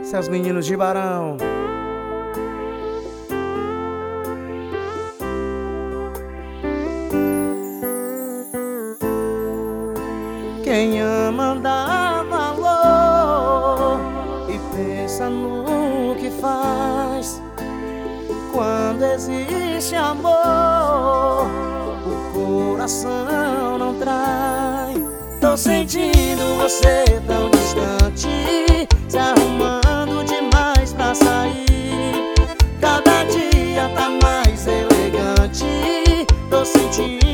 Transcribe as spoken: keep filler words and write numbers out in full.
Seus meninos de Barão. Quem ama dá valor e pensa no que faz. Quando existe amor, o coração não trai. Tô sentindo você tão distante, se arrumando demais pra sair. Cada dia tá mais elegante. Tô sentindo